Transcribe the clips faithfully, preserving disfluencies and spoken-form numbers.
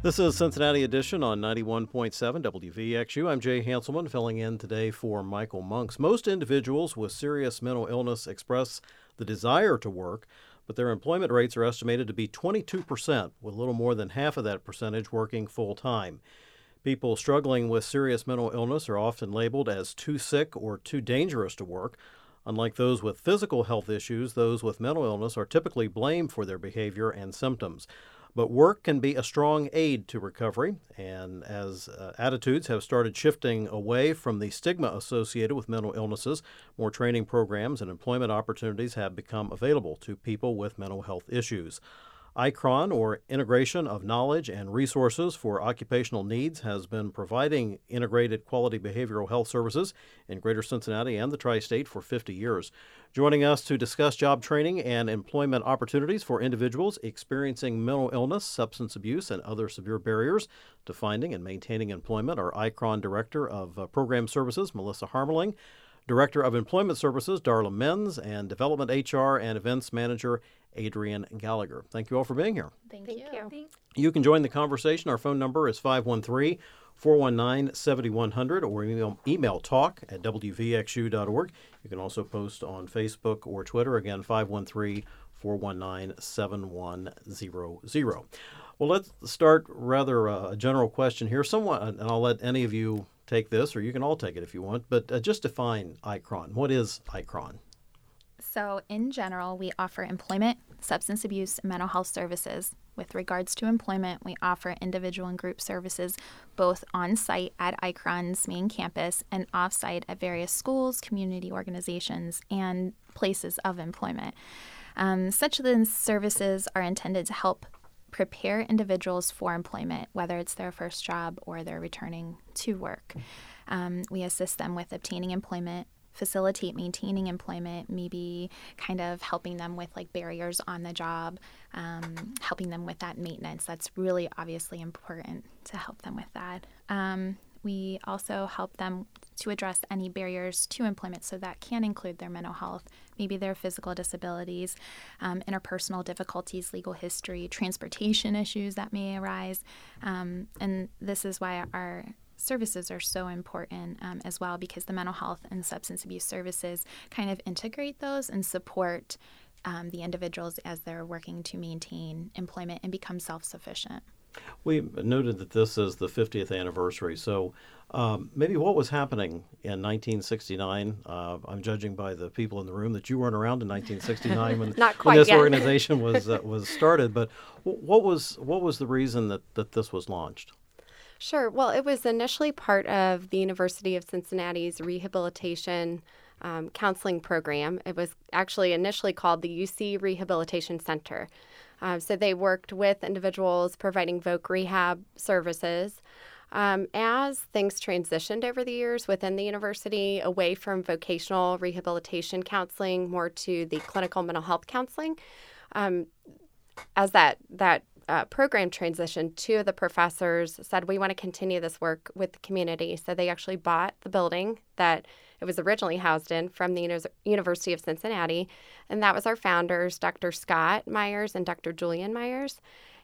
This is Cincinnati Edition on ninety-one point seven W V X U. I'm Jay Hanselman, filling in today for Michael Monks. Most individuals with serious mental illness express the desire to work, but their employment rates are estimated to be twenty-two percent, with a little more than half of that percentage working full-time. People struggling with serious mental illness are often labeled as too sick or too dangerous to work. Unlike those with physical health issues, those with mental illness are typically blamed for their behavior and symptoms. But work can be a strong aid to recovery, and as uh, attitudes have started shifting away from the stigma associated with mental illnesses, more training programs and employment opportunities have become available to people with mental health issues. ICHRON, or Integration of Knowledge and Resources for Occupational Needs, has been providing integrated quality behavioral health services in Greater Cincinnati and the Tri-State for fifty years. Joining us to discuss job training and employment opportunities for individuals experiencing mental illness, substance abuse, and other severe barriers to finding and maintaining employment are ICHRON Director of uh, Program Services, Melissa Harmeling, Director of Employment Services, Darla Menz, and Development H R and Events Manager, Adrian Gallagher. Thank you all for being here. Thank, Thank you. you. You can join the conversation. Our phone number is five one three, four one nine, seven one zero zero or email, email talk at w v x u dot org. You can also post on Facebook or Twitter. Again, five one three, four one nine, seven one zero zero. Well, let's start rather uh, a general question here. Someone, and I'll let any of you take this, or you can all take it if you want, but uh, just define ICHRON. What is ICHRON? So in general, we offer employment, substance abuse, and mental health services. With regards to employment, we offer individual and group services both on-site at ICHRON's main campus and off-site at various schools, community organizations, and places of employment. Um, such then services are intended to help prepare individuals for employment, whether it's their first job or they're returning to work. Um, we assist them with obtaining employment, facilitate maintaining employment, maybe kind of helping them with like barriers on the job, um, helping them with that maintenance. That's really obviously important to help them with that. Um, we also help them to address any barriers to employment, so that can include their mental health, maybe their physical disabilities, um, interpersonal difficulties, legal history, transportation issues that may arise. Um, and this is why our services are so important um, as well, because the mental health and substance abuse services kind of integrate those and support um, the individuals as they're working to maintain employment and become self-sufficient. We noted that this is the fiftieth anniversary, so um, maybe what was happening in nineteen sixty-nine? Uh, I'm judging by the people in the room that you weren't around in nineteen sixty-nine when, Not when quite this yet. organization was uh, was started. But w- what was what was the reason that, that this was launched? Sure. Well, it was initially part of the University of Cincinnati's rehabilitation um, counseling program. It was actually initially called the U C Rehabilitation Center. Uh, so they worked with individuals providing voc rehab services. Um, as things transitioned over the years within the university, away from vocational rehabilitation counseling, more to the clinical mental health counseling, um, as that that uh, program transitioned, two of the professors said, we want to continue this work with the community. So they actually bought the building that it was originally housed in from the Uni- University of Cincinnati. And that was our founders, Doctor Scott Myers and Doctor Julian Myers.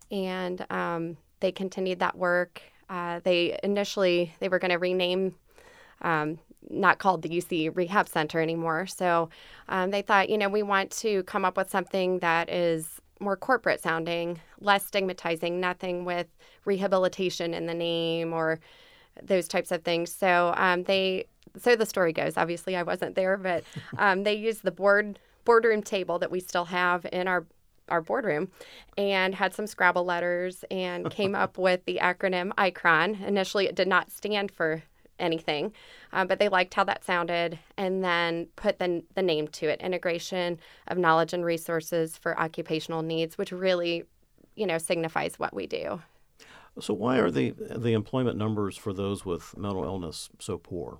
And um, they continued that work. Uh, they initially, they were going to rename, um, not called the U C Rehab Center anymore. So um, they thought, you know, we want to come up with something that is more corporate sounding, less stigmatizing, nothing with rehabilitation in the name or those types of things. So um, they, so the story goes, obviously I wasn't there, but um, they used the board boardroom table that we still have in our our boardroom and had some Scrabble letters and came up with the acronym ICHRON. Initially, it did not stand for anything, uh, but they liked how that sounded and then put the, the name to it, Integration of Knowledge and Resources for Occupational Needs, which really, you know, signifies what we do. So why are the the employment numbers for those with mental illness so poor?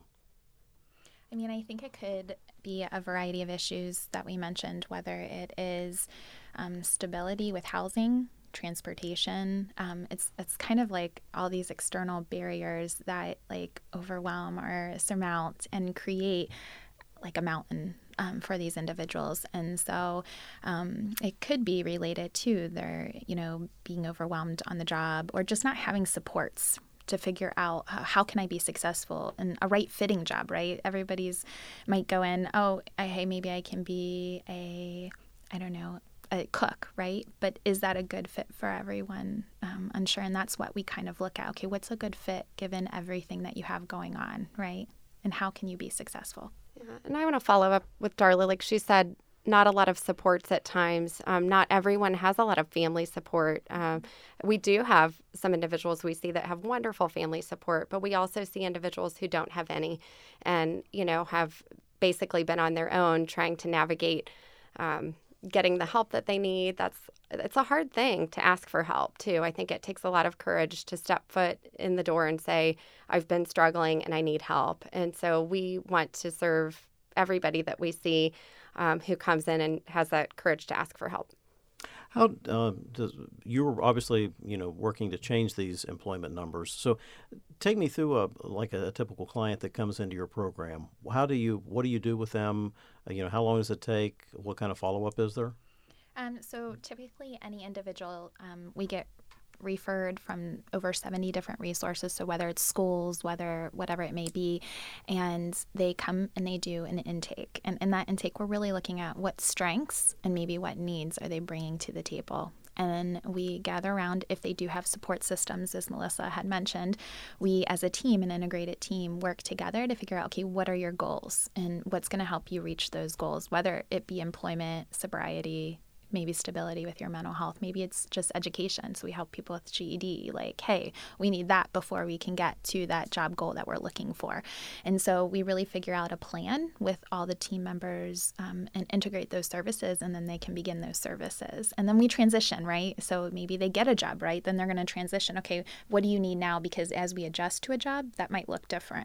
I mean, I think it could be a variety of issues that we mentioned, whether it is um, stability with housing, transportation. Um, it's it's kind of like all these external barriers that like overwhelm or surmount and create like a mountain um, for these individuals. And so um, it could be related to their, you know, being overwhelmed on the job or just not having supports to figure out uh, how can I be successful in a right fitting job, right? Everybody's might go in, oh, I, hey, maybe I can be a, I don't know, a cook, right? But is that a good fit for everyone? Um, unsure. And that's what we kind of look at. Okay, what's a good fit given everything that you have going on, right? And how can you be successful? Yeah. And I want to follow up with Darla. Like she said, not a lot of supports at times. Um, not everyone has a lot of family support. Um, we do have some individuals we see that have wonderful family support, but we also see individuals who don't have any and, you know, have basically been on their own trying to navigate um, getting the help that they need. That's it's a hard thing to ask for help, too. I think it takes a lot of courage to step foot in the door and say, I've been struggling and I need help. And so we want to serve everybody that we see um, who comes in and has that courage to ask for help. How uh, does you were obviously you know working to change these employment numbers? So, take me through a like a, a typical client that comes into your program. How do you what do you do with them? Uh, you know, how long does it take? What kind of follow up is there? Um, so typically, any individual um, we get referred from over seventy different resources. So whether it's schools, whether whatever it may be, and they come and they do an intake. And in that intake, we're really looking at what strengths and maybe what needs are they bringing to the table. And we gather around if they do have support systems, as Melissa had mentioned. We, as a team, an integrated team, work together to figure out, okay, what are your goals and what's going to help you reach those goals, whether it be employment, sobriety, maybe stability with your mental health. Maybe it's just education. So we help people with G E D, like, hey, we need that before we can get to that job goal that we're looking for. And so we really figure out a plan with all the team members um, and integrate those services, and then they can begin those services. And then we transition, right? So maybe they get a job, right? Then they're going to transition. Okay, what do you need now? Because as we adjust to a job, that might look different.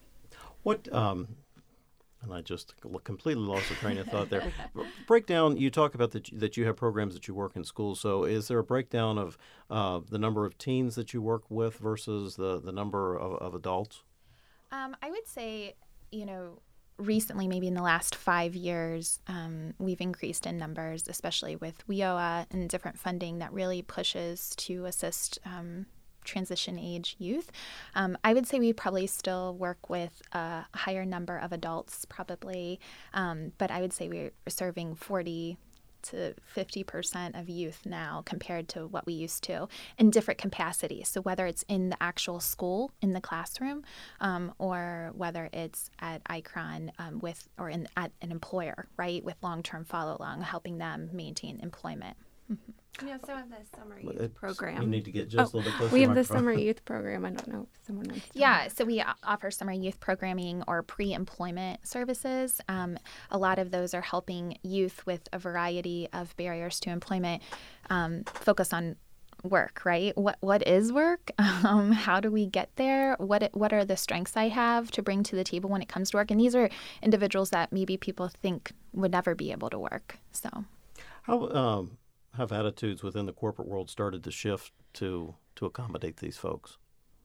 What, um, and I just completely lost the train of thought there. Breakdown, you talk about the, that you have programs that you work in schools. So is there a breakdown of uh, the number of teens that you work with versus the, the number of, of adults? Um, I would say, you know, recently, maybe in the last five years, um, we've increased in numbers, especially with W I O A and different funding that really pushes to assist um transition age youth. Um, I would say we probably still work with a higher number of adults, probably, um, but I would say we're serving forty to fifty percent of youth now compared to what we used to in different capacities. So whether it's in the actual school, in the classroom, um, or whether it's at ICRON um, with or in at an employer, right, with long-term follow-along, helping them maintain employment. Mm-hmm. We also have the summer youth It's, program. You need to get just oh, a little bit closer. We to have the microphone. summer youth program. I don't know if someone wants to. Yeah, so we offer summer youth programming or pre-employment services. Um, a lot of those are helping youth with a variety of barriers to employment, um, focus on work, right? What what is work? Um, how do we get there? What what are the strengths I have to bring to the table when it comes to work? And these are individuals that maybe people think would never be able to work. So, how um, have attitudes within the corporate world started to shift to to accommodate these folks?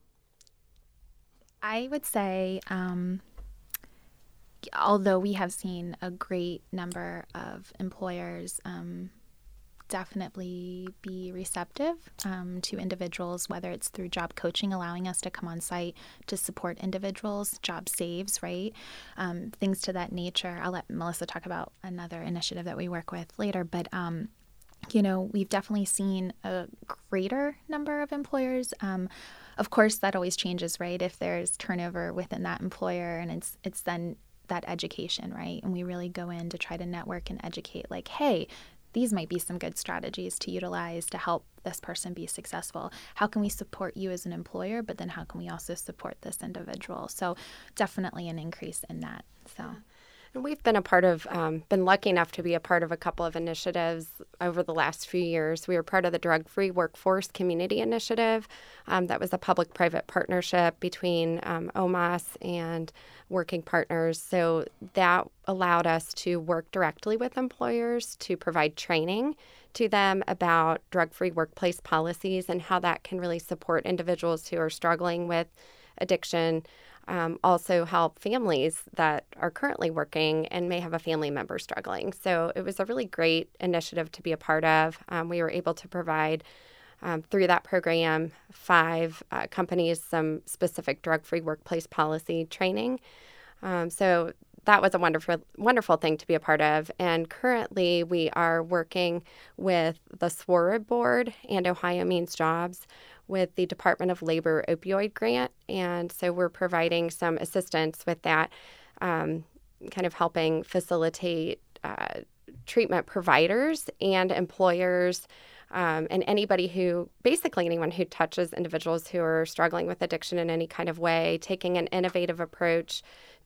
I would say, um, although we have seen a great number of employers um, definitely be receptive um, to individuals, whether it's through job coaching, allowing us to come on site to support individuals, job saves, right? Um, things to that nature. I'll let Melissa talk about another initiative that we work with later, but um, you know, we've definitely seen a greater number of employers. Um, of course, that always changes, right? If there's turnover within that employer, and it's it's then that education, right? And we really go in to try to network and educate, like, hey, these might be some good strategies to utilize to help this person be successful. How can we support you as an employer, but then how can we also support this individual? So definitely an increase in that. So. And we've been a part of, um, been lucky enough to be a part of a couple of initiatives over the last few years. We were part of the Drug-Free Workforce Community Initiative. Um, that was a public-private partnership between um, O M A S and working partners. So that allowed us to work directly with employers to provide training to them about drug-free workplace policies and how that can really support individuals who are struggling with addiction, um, also help families that are currently working and may have a family member struggling. So it was a really great initiative to be a part of. Um, we were able to provide um, through that program five uh, companies some specific drug-free workplace policy training. Um, so that was a wonderful, wonderful thing to be a part of. And currently, we are working with the S W R I B board and Ohio Means Jobs with the Department of Labor opioid grant. And so we're providing some assistance with that, um, kind of helping facilitate uh, treatment providers and employers um, and anybody who, basically anyone who touches individuals who are struggling with addiction in any kind of way, taking an innovative approach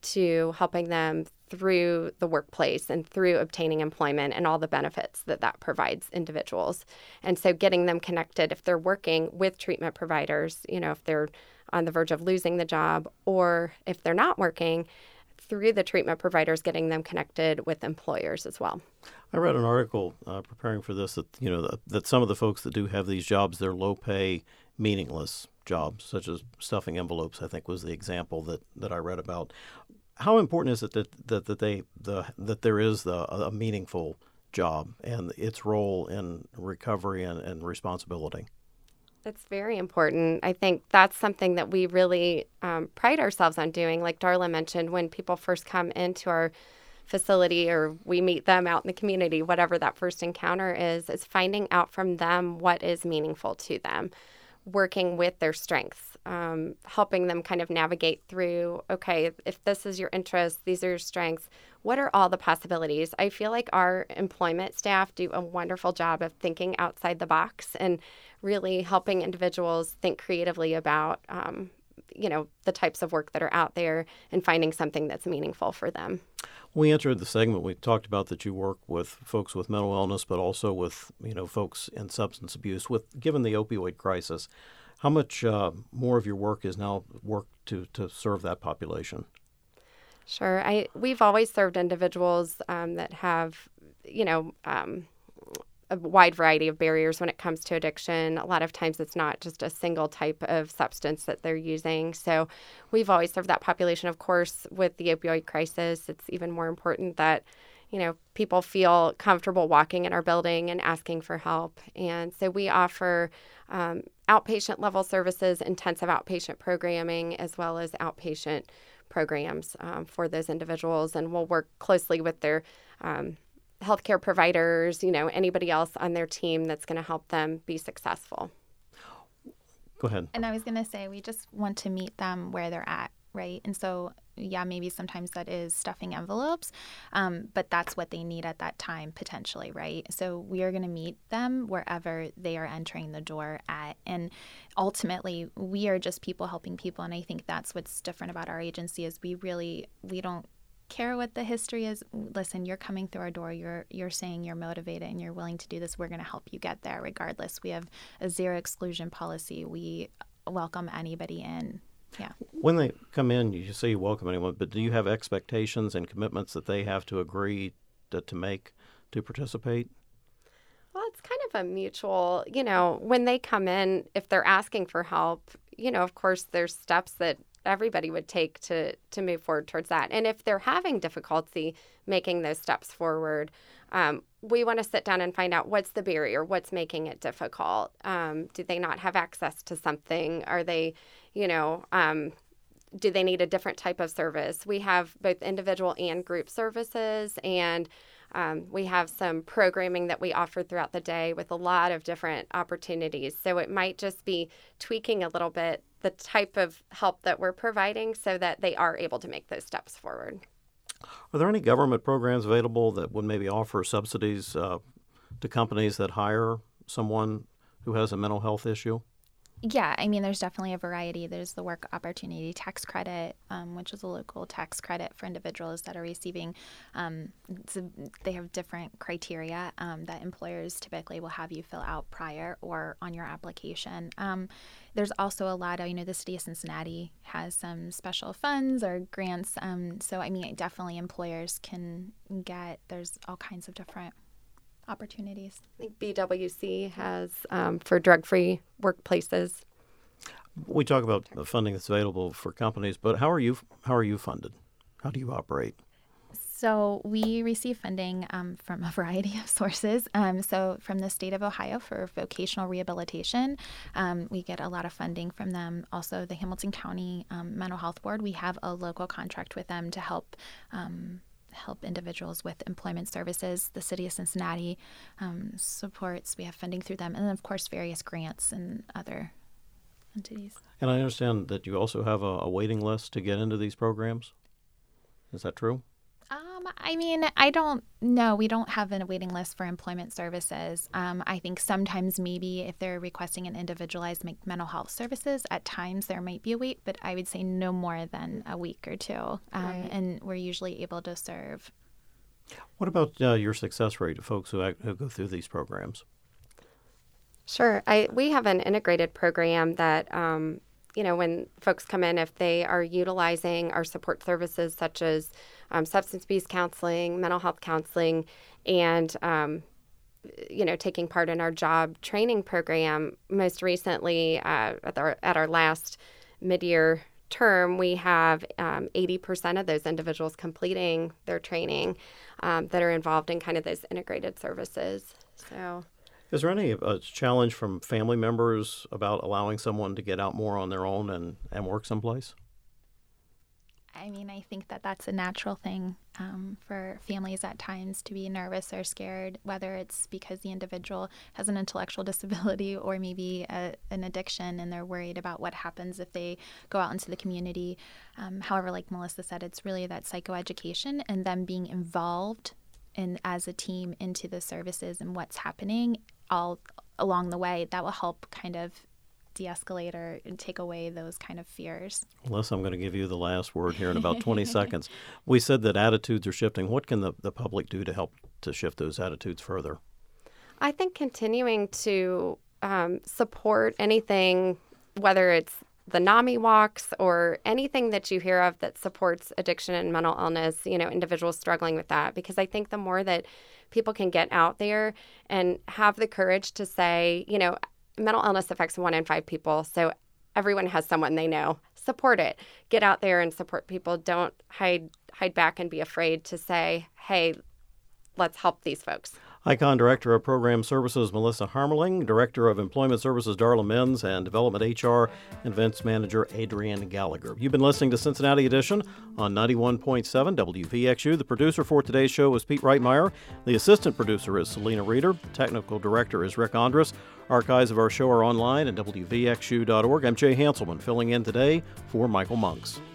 to helping them through the workplace and through obtaining employment and all the benefits that that provides individuals. And so getting them connected if they're working with treatment providers, you know, if they're on the verge of losing the job, or if they're not working, through the treatment providers, getting them connected with employers as well. I read an article uh, preparing for this that, you know, that, that some of the folks that do have these jobs, they're low pay, meaningless jobs, such as stuffing envelopes, I think was the example that, that I read about. How important is it that, that, that they the that there is the, a meaningful job and its role in recovery and, and responsibility? It's very important. I think that's something that we really um, pride ourselves on doing. Like Darla mentioned, when people first come into our facility or we meet them out in the community, whatever that first encounter is, is finding out from them what is meaningful to them, working with their strengths, um, helping them kind of navigate through, okay, if this is your interest, these are your strengths, what are all the possibilities? I feel like our employment staff do a wonderful job of thinking outside the box and really helping individuals think creatively about, um, you know, the types of work that are out there and finding something that's meaningful for them. We entered the segment, we talked about that you work with folks with mental illness, but also with, you know, folks in substance abuse. With given the opioid crisis, how much uh, more of your work is now work to, to serve that population? Sure. I we've always served individuals um, that have, you know, um, a wide variety of barriers when it comes to addiction. A lot of times it's not just a single type of substance that they're using. So we've always served that population. Of course, with the opioid crisis, it's even more important that, you know, people feel comfortable walking in our building and asking for help. And so we offer um, outpatient level services, intensive outpatient programming, as well as outpatient programs um, for those individuals. And we'll work closely with their um, healthcare providers, you know, anybody else on their team that's going to help them be successful. Go ahead. And I was going to say, we just want to meet them where they're at, right? And so, yeah, maybe sometimes that is stuffing envelopes, um, but that's what they need at that time, potentially, right? So we are going to meet them wherever they are entering the door at. And ultimately, we are just people helping people. And I think that's what's different about our agency is we really, we don't care what the history is. Listen, you're coming through our door, you're you're saying you're motivated and you're willing to do this, we're going to help you get there regardless. We have a zero exclusion policy. We welcome anybody in. Yeah. When they come in, you say you welcome anyone, but do you have expectations and commitments that they have to agree to, to make to participate? Well, it's kind of a mutual, you know, when they come in, if they're asking for help, you know, of course, there's steps that everybody would take to to move forward towards that. And if they're having difficulty making those steps forward, um, we want to sit down and find out what's the barrier, what's making it difficult. Um, do they not have access to something? Are they, you know, um, do they need a different type of service? We have both individual and group services, and um, we have some programming that we offer throughout the day with a lot of different opportunities. So it might just be tweaking a little bit the type of help that we're providing so that they are able to make those steps forward. Are there any government programs available that would maybe offer subsidies uh, to companies that hire someone who has a mental health issue? Yeah, I mean, there's definitely a variety. There's the Work Opportunity Tax Credit, um, which is a local tax credit for individuals that are receiving. Um, a, they have different criteria um, that employers typically will have you fill out prior or on your application. Um, there's also a lot of, you know, the city of Cincinnati has some special funds or grants. Um, so, I mean, definitely employers can get, there's all kinds of different opportunities. I think B W C has um, for drug-free workplaces. We talk about the funding that's available for companies, but how are you how are you funded? How do you operate? So we receive funding um, from a variety of sources. Um, so from the state of Ohio for vocational rehabilitation, um, we get a lot of funding from them. Also, the Hamilton County um, Mental Health Board, we have a local contract with them to help um, help individuals with employment services. The city of Cincinnati um, supports. We have funding through them, and then of course various grants and other entities. And I understand that you also have a, a waiting list to get into these programs. Is that true? Um, I mean, I don't know. We don't have a waiting list for employment services. Um, I think sometimes maybe if they're requesting an individualized me- mental health services, at times there might be a wait, but I would say no more than a week or two. Um, Right. And we're usually able to serve. What about uh, your success rate of folks who, act, who go through these programs? Sure. I we have an integrated program that, um, you know, when folks come in, if they are utilizing our support services such as um, substance abuse counseling, mental health counseling, and, um, you know, taking part in our job training program, most recently uh, at, our, at our last mid-year term, we have um, eighty percent of those individuals completing their training um, that are involved in kind of those integrated services. So... Is there any uh, challenge from family members about allowing someone to get out more on their own and, and work someplace? I mean, I think that that's a natural thing um, for families at times to be nervous or scared, whether it's because the individual has an intellectual disability or maybe a, an addiction and they're worried about what happens if they go out into the community. Um, however, like Melissa said, it's really that psychoeducation and them being involved in, as a team into the services and what's happening all along the way that will help kind of de-escalate or take away those kind of fears. Melissa, I'm going to give you the last word here in about twenty seconds. We said that attitudes are shifting. What can the, the public do to help to shift those attitudes further? I think continuing to um, support anything, whether it's the NAMI walks or anything that you hear of that supports addiction and mental illness, you know, individuals struggling with that. Because I think the more that people can get out there and have the courage to say, you know, mental illness affects one in five people. So everyone has someone they know. Support it. Get out there and support people. Don't hide hide back and be afraid to say, hey, let's help these folks. ICON Director of Program Services, Melissa Harmeling, Director of Employment Services, Darla Menz, and Development H R and Events Manager, Adrienne Gallagher. You've been listening to Cincinnati Edition on ninety-one point seven W V X U. The producer for today's show is Pete Reitmeyer. The assistant producer is Selena Reeder. Technical director is Rick Andrus. Archives of our show are online at W V X U dot org. I'm Jay Hanselman, filling in today for Michael Monks.